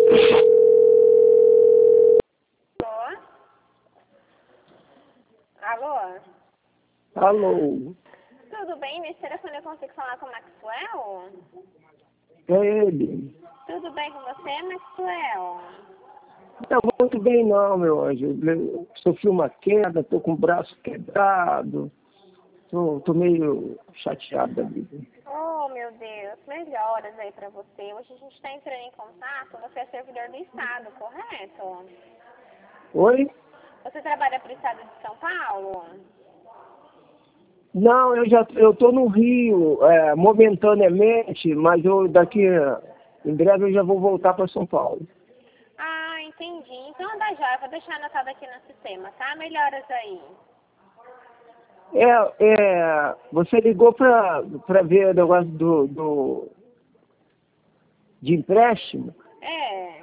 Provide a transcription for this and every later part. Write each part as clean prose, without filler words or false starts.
Alô? Alô? Tudo bem? Nesse telefone eu consigo falar com o Maxwell? É ele. Tudo bem com você, Maxwell? Não muito bem não, meu anjo. Eu sofri uma queda, tô com o braço quebrado. Tô meio chateado da vida. Oh, meu Deus. Melhoras aí pra você. Hoje a gente está entrando em contato. Você é servidor do Estado, correto? Oi? Você trabalha para o Estado de São Paulo? Não, eu tô no Rio, momentaneamente, mas em breve eu já vou voltar para São Paulo. Ah, entendi. Então tá já, eu vou deixar anotado aqui no sistema, tá? Melhoras aí. Você ligou para ver o negócio de empréstimo? É.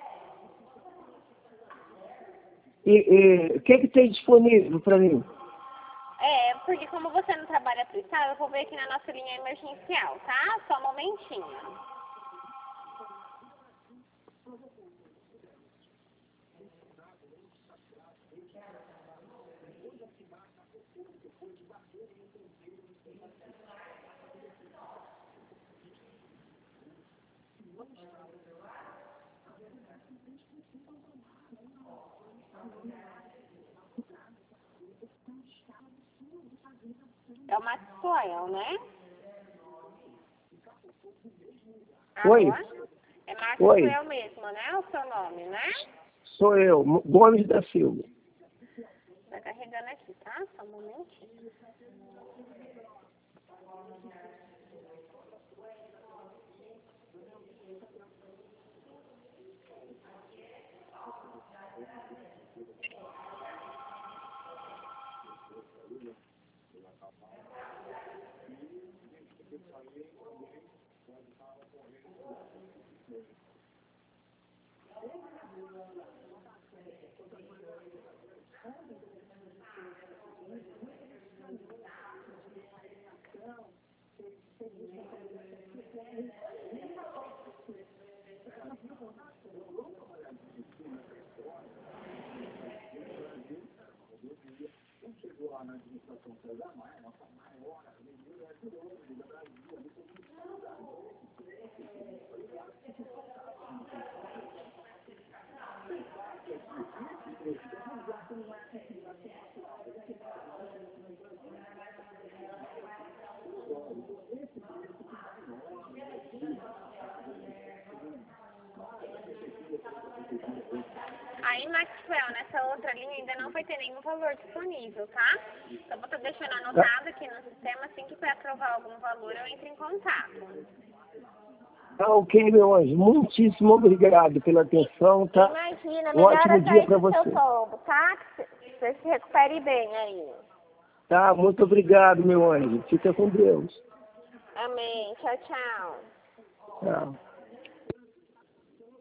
E o que tem disponível para mim? É, porque como você não trabalha para o Estado, eu vou ver aqui na nossa linha emergencial, tá? Só um momentinho. É o Maxwell, né? Oi? Alô? É Oi, Maxwell mesmo, né? O seu nome, né? sou eu, Gomes da Silva. Tá carregando aqui, tá? Só um momentinho. Aí, Maxwell, nessa outra linha ainda não vai ter nenhum valor disponível, tá? Então, vou estar deixando anotado aqui no sistema, assim que for aprovar algum valor, eu entro em contato. Tá ok, meu anjo. Muitíssimo obrigado pela atenção, tá? Imagina, Um ótimo melhoras dia aí para pro seu você. povo, tá? Que você se recupere bem aí. Tá, muito obrigado, meu anjo. Fica com Deus. Amém. Tchau, tchau. Tchau.